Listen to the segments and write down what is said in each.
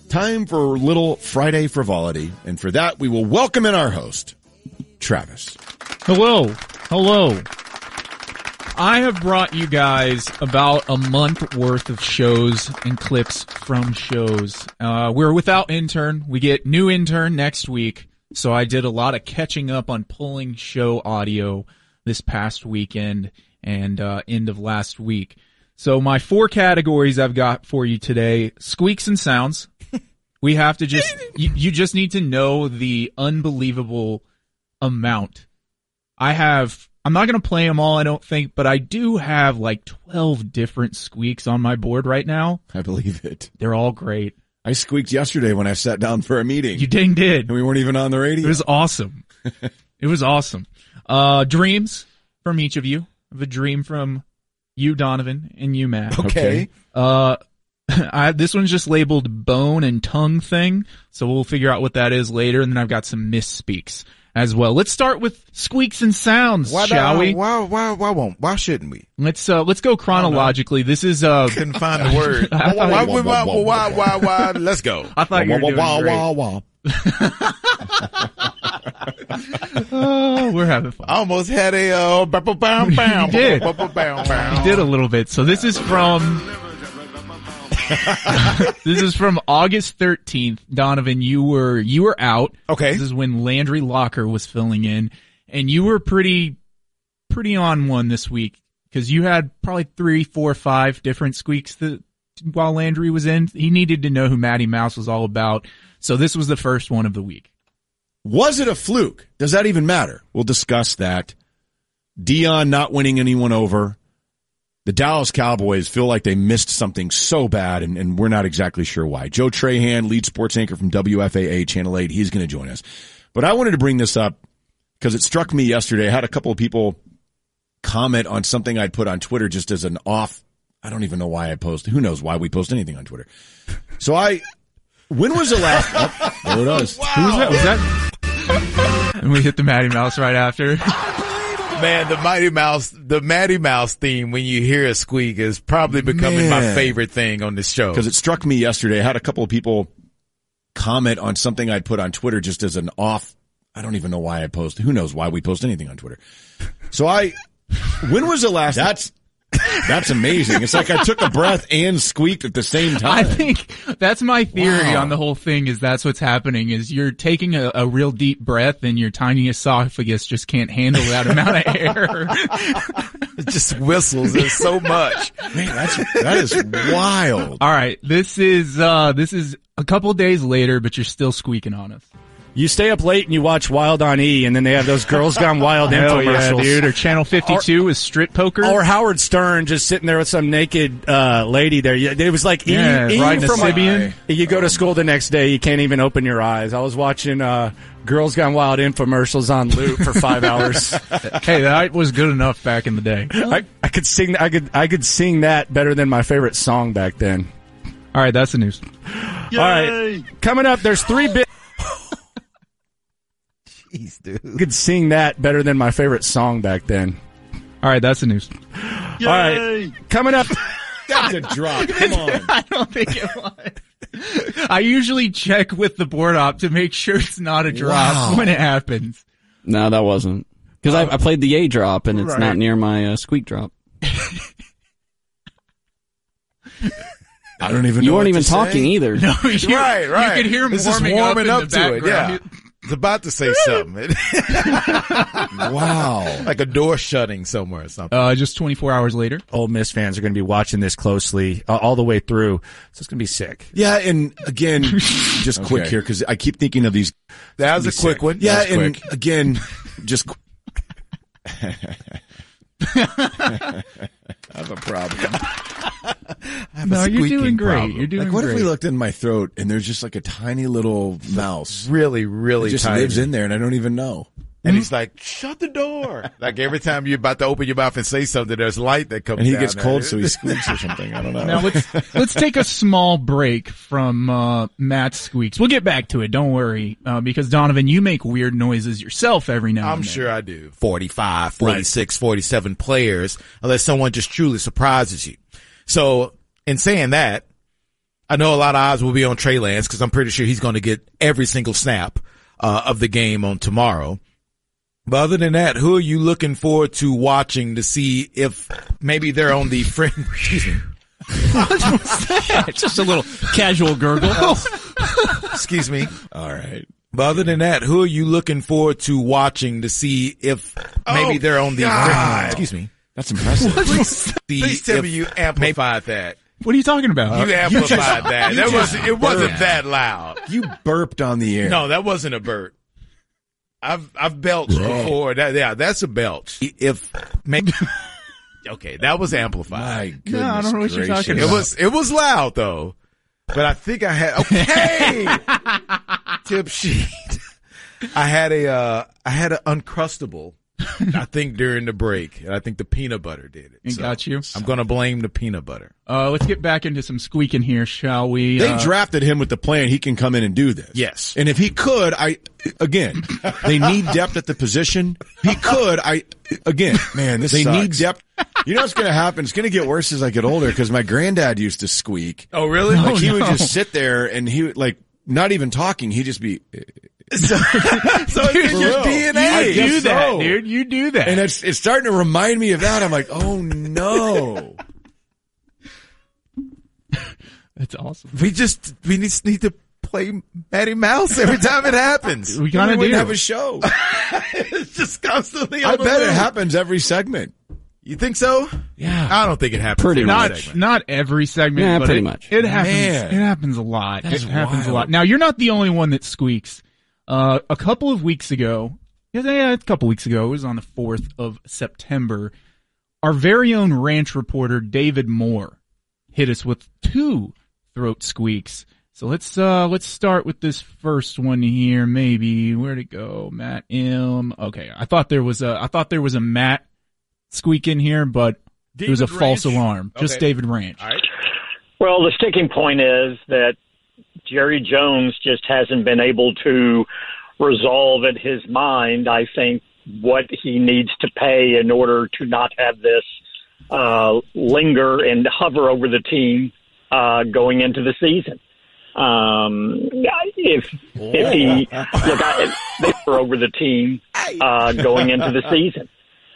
Time for a little Friday frivolity, and for that we will welcome in our host, Travis. Hello. I have brought you guys about a month worth of shows and clips from shows. We're without intern. We get new intern next week, so I did a lot of catching up on pulling show audio this past weekend and end of last week. So my 4 categories I've got for you today: squeaks and sounds. We have to just, you just need to know the unbelievable amount. I'm not going to play them all, I don't think, but I do have like 12 different squeaks on my board right now. I believe it. They're all great. I squeaked yesterday when I sat down for a meeting. You did. And we weren't even on the radio. It was awesome. Dreams from each of you. I have a dream from you, Donovan, and you, Matt. Okay. This one's just labeled bone and tongue thing, so we'll figure out what that is later, and then I've got some misspeaks as well. Let's start with squeaks and sounds, shall we? Why shouldn't we? Let's go chronologically. This is couldn't find the word. Why? Let's go. I thought you were doing great. Oh, we're having fun. I almost had a You did. You did a little bit. So this is from August 13th. Donovan, you were out. Okay. This is when Landry Locker was filling in, and you were pretty on one this week because you had probably 3, 4, 5 different squeaks while Landry was in. He needed to know who Matty Mouse was all about. So this was the first one of the week. Was it a fluke? Does that even matter? We'll discuss that. Deion not winning anyone over. The Dallas Cowboys feel like they missed something so bad, and we're not exactly sure why. Joe Trahan, lead sports anchor from WFAA Channel 8, he's going to join us. But I wanted to bring this up because it struck me yesterday. I had a couple of people comment on something I'd put on Twitter just as an off. I don't even know why I posted. Who knows why we post anything on Twitter? So when was the last? Oh, there it is. Wow. Who was that? Was that? And we hit the Matty Mouse right after. Man, the Matty Mouse theme, when you hear a squeak, is probably becoming my favorite thing on this show. Because it struck me yesterday. I had a couple of people comment on something I'd put on Twitter just as an off. I don't even know why I posted. Who knows why we post anything on Twitter? So when was the last? That's amazing. It's like I took a breath and squeaked at the same time. I think that's my theory on the whole thing, is that's what's happening, is you're taking a real deep breath and your tiny esophagus just can't handle that amount of air. It just whistles. There's so much. Man, that is wild. All right. This is a couple of days later, but you're still squeaking on us. You stay up late and you watch Wild on E, and then they have those Girls Gone Wild infomercials. Yeah, dude. Or Channel 52 is strip poker. Or Howard Stern just sitting there with some naked lady there. It was like eating riding from a Sibian. You go to school the next day, you can't even open your eyes. I was watching Girls Gone Wild infomercials on loop for 5 hours. Hey, that was good enough back in the day. I could sing. I could sing that better than my favorite song back then. All right, that's the news. Yay! All right, coming up, there's 3 big. Jeez, dude. I could sing that better than my favorite song back then. All right, that's the news. Yay! All right, coming up. That's a drop. Come on. I don't think it was. I usually check with the board op to make sure it's not a drop when it happens. No, that wasn't. Because I played the A drop, and it's not near my squeak drop. I don't even know. You weren't even to talking say. either. No, right. You could hear him warming up to it. Yeah. I was about to say something. Wow. Like a door shutting somewhere or something. Just 24 hours later. Ole Miss fans are going to be watching this closely all the way through, so it's going to be sick. Yeah, and again, just quick here, because I keep thinking of these. That was a quick one. Yeah, and again, just. I have a problem. No, you're doing great. Problem. You're doing like, what great. if we looked in my throat and there's just like a tiny little mouse? Really, really it just tiny. lives in there and I don't even know. And he's like, shut the door. Like every time you're about to open your mouth and say something, there's light that comes and he down gets there. cold, so he squeaks or something. I don't know. Now let's take a small break from Matt's squeaks. We'll get back to it. Don't worry, because Donovan, you make weird noises yourself every now and then. I'm sure I do. 45, 46, 47 players, unless someone just truly surprises you. So in saying that, I know a lot of eyes will be on Trey Lance because I'm pretty sure he's going to get every single snap of the game on tomorrow. But other than that, who are you looking forward to watching to see if maybe they're on the friend? Excuse me. What was that? Just a little casual gurgle. Excuse me. All right. But other than that, who are you looking forward to watching to see if maybe they're on the friend? Excuse me. That's impressive. Please tell me you amplified that. What are you talking about? You amplified that. It wasn't that loud. You burped on the air. No, that wasn't a burp. I've belched before. That's a belch. If maybe okay, that was amplified. My goodness. I don't know what you're talking about. It was loud though. But I think I had tip sheet. I had an Uncrustable. I think during the break, and I think the peanut butter did it. It got you. I'm gonna blame the peanut butter. Let's get back into some squeaking here, shall we? They drafted him with the plan he can come in and do this. Yes. And if he could, they need depth at the position. He could, man, this sucks. Need depth. You know what's going to happen? It's going to get worse as I get older because my granddad used to squeak. Oh, really? He would just sit there and he would, not even talking, he'd just be... So it's in your DNA. You do that, dude. You do that. And it's starting to remind me of that. I'm like, oh no. That's awesome. We just need to play Matty Mouse every time it happens. We kind of do. Have a show. It's just constantly on I the bet move. it happens every segment. You think so? Yeah. I don't think it happens Pretty every much. segment. Not every segment, Yeah, but pretty much. It happens. Man. It happens a lot. That is It happens a wild. lot. Now, you're not the only one that squeaks. A couple of weeks ago, a couple weeks ago, it was on the 4th of September, our very own ranch reporter, David Moore, hit us with 2 throat squeaks. So let's start with this first one here. Maybe where'd it go? Matt M. Okay, I thought there was a Matt squeak in here, but it was a false alarm. Okay. Just David Ranch. All right. Well, the sticking point is that Jerry Jones just hasn't been able to resolve in his mind, I think, what he needs to pay in order to not have this linger and hover over the team going into the season. If he hover over the team going into the season.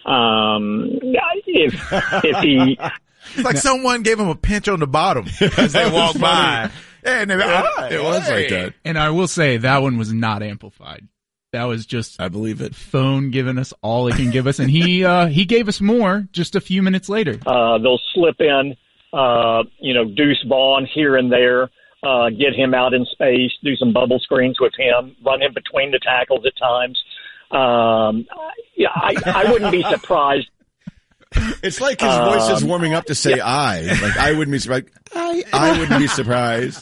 If he It's like someone gave him a pinch on the bottom as they walked by. And It was like that. And I will say that one was not amplified. That was just I believe it. phone giving us all it can give us, and he gave us more just a few minutes later. they'll slip in, Deuce Vaughn here and there, get him out in space, do some bubble screens with him, run him between the tackles at times. I wouldn't be surprised. It's like his voice is warming up to say I. Like, I wouldn't be surprised. I wouldn't be surprised.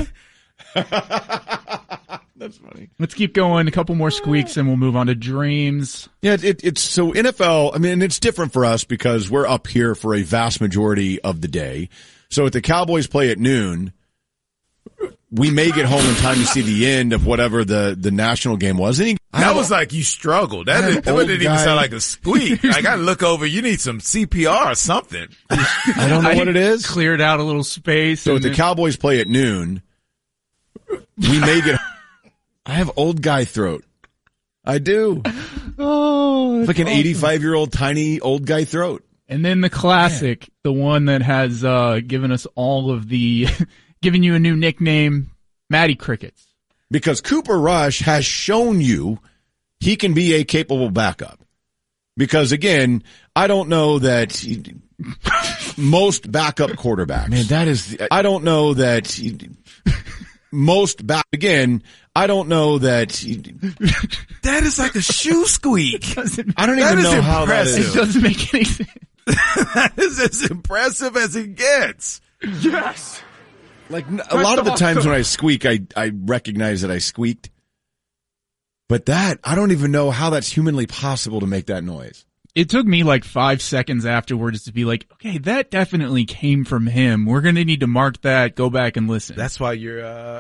That's funny. Let's keep going. A couple more squeaks, and we'll move on to dreams. Yeah, it's so NFL, I mean, it's different for us because we're up here for a vast majority of the day. So if the Cowboys play at noon, we may get home in time to see the end of whatever the national game was. That was like you struggled. That didn't even sound like a squeak. I got to look over. You need some CPR or something. I don't know what it is. Cleared out a little space. So if the Cowboys play at noon, we may get. I have old guy throat. I do. Oh, It's like an 85-year-old tiny old guy throat. And then the classic, the one that has given us all of the, giving you a new nickname, Matty Crickets. Because Cooper Rush has shown you he can be a capable backup. Because again, I don't know that most backup quarterbacks. Man, that is. I don't know that most back. Again, I don't know that. That is like a shoe squeak. I don't even know how that It is. doesn't make any sense. That is as impressive as it gets. Yes. Like a lot of the times when I squeak, I recognize that I squeaked. But that, I don't even know how that's humanly possible to make that noise. It took me like 5 seconds afterwards to be like, okay, that definitely came from him. We're going to need to mark that, go back and listen. That's why you're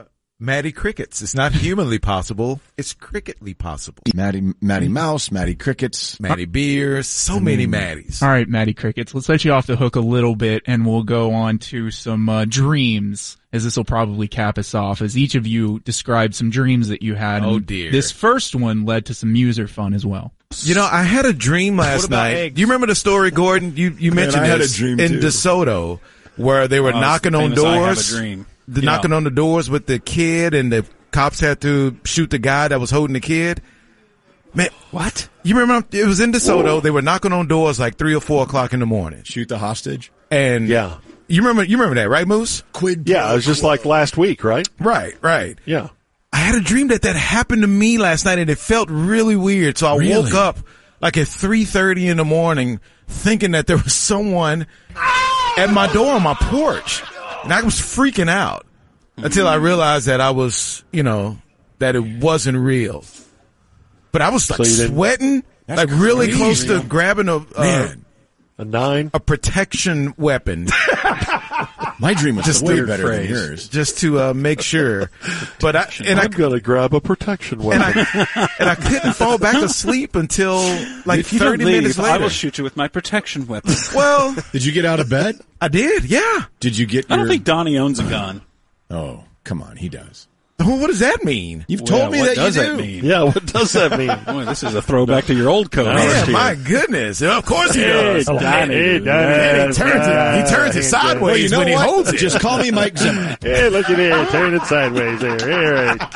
Maddie Crickets. It's not humanly possible. It's cricketly possible. Maddie Mouse, Maddie Crickets. Maddie Beers. So many Maddies. All right, Maddie Crickets, let's let you off the hook a little bit, and we'll go on to some dreams, as this will probably cap us off, as each of you described some dreams that you had. Oh, And dear. This first one led to some user fun as well. You know, I had a dream last night. eggs? Do you remember the story, Gordon? You mentioned I had this a dream, in too. DeSoto, where they were knocking on famous I Have a doors. Dream. Knocking on the doors with the kid, and the cops had to shoot the guy that was holding the kid. Man, What? you remember? It was in DeSoto. They were knocking on doors like 3 or 4 o'clock in the morning. Shoot the hostage. And Yeah. you remember that, right, Moose? Quid. Yeah, it was just like last week, right? Right. Yeah. I had a dream that happened to me last night, and it felt really weird. So I woke up like at 3:30 in the morning thinking that there was someone at my door on my porch. And I was freaking out until I realized that I was, that it wasn't real. But I was like So you didn't- sweating, like really crazy. close to grabbing A 9. a protection weapon. My dream was Just way weird better phrase. than yours. Just to make sure. But I'm going to grab a protection weapon. and I couldn't fall back asleep until like If you don't 30 minutes leave, I later. will shoot you with my protection weapon. Well, Did you get out of bed? I did, yeah. Did you get I your... don't think Donnie owns a gun. Oh, come on. He does. Well, what does that mean? You've told me what that does you that do. mean? Yeah, what does that mean? Boy, this is a throwback to your old code. Man, my goodness. Of course he does. He He turns it sideways Well, you know when he what? holds it. Just call me Mike Zimmer. Hey, look at it. Turn it sideways there. All right.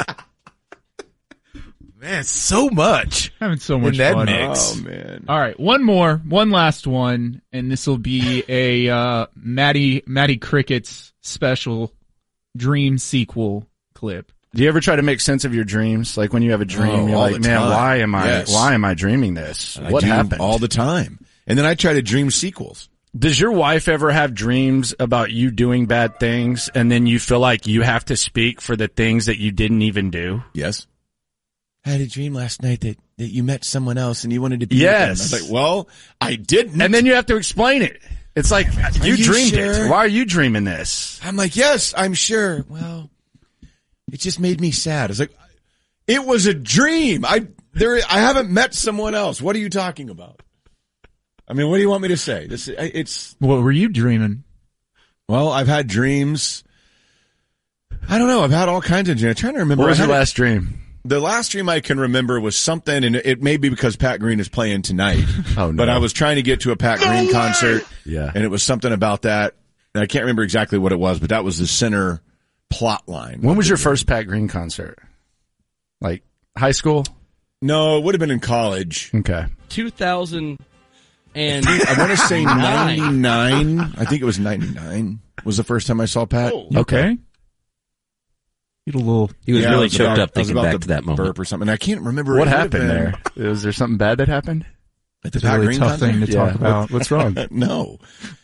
Man, so much Having so much in that fun. mix. Oh, man. All right, one last one, and this will be a Maddie Crickets special dream sequel clip. Do you ever try to make sense of your dreams? Like when you have a dream, Oh, you're all like, the man, time. why am I dreaming this? I What do happened? all the time. And then I try to dream sequels. Does your wife ever have dreams about you doing bad things and then you feel like you have to speak for the things that you didn't even do? Yes. I had a dream last night that you met someone else and you wanted to be Yes. with them. I was like, well, I didn't. And then you have to explain it. It's like, you you dreamed sure? it. Why are you dreaming this? I'm like, yes, I'm sure. Well, it just made me sad. It's like, it was a dream. I haven't met someone else. What are you talking about? I mean, what do you want me to say? What were you dreaming? Well, I've had dreams. I don't know. I've had all kinds of dreams. I'm trying to remember. What was I your had a- last dream? The last dream I can remember was something, and it may be because Pat Green is playing tonight. Oh, no. But I was trying to get to a Pat Green concert. Yeah. And it was something about that. And I can't remember exactly what it was, but that was the center plot line. When was your first Pat Green concert? Like high school? No, it would have been in college. Okay. 2000 I want to say 99. I think it was 99 was the first time I saw Pat. Okay. Get a little. He was Yeah, it really was choked about- up it was thinking about back the to that moment. burp or something. I can't remember. What It would have happened been there? Was there something bad that happened? At the It's a Pat really Green tough concert? thing to talk about. What's wrong? No.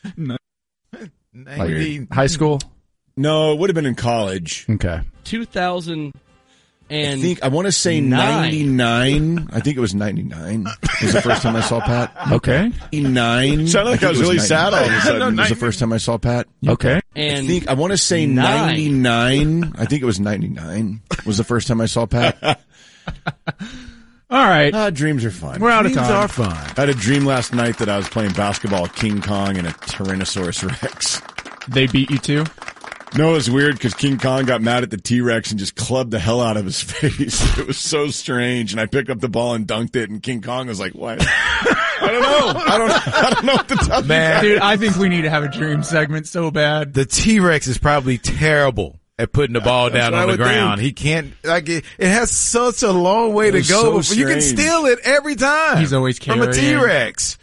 Like high school? No, it would have been in college. Okay. 2000 I want to say 99. I think it was 99 was the first time I saw Pat. Okay. 99. Sounded like I was really sad all of a sudden. Was the first time I saw Pat. Okay. I want to say 99. I think it was 99 was the first time I saw Pat. All right. Dreams are fun. We're out of Dreams time. are fun. I had a dream last night that I was playing basketball with King Kong and a Tyrannosaurus Rex. They beat you too? No, it was weird because King Kong got mad at the T-Rex and just clubbed the hell out of his face. It was so strange. And I picked up the ball and dunked it, and King Kong was like, what? I don't know. I don't know what to tell you. Man, Dude, I think we need to have a dream segment so bad. the T-Rex is probably terrible at putting the ball down what I on the would ground. think. He can't, it has such a long way to was go so before you can strange. steal it every time. He's always from a carrying. T-Rex.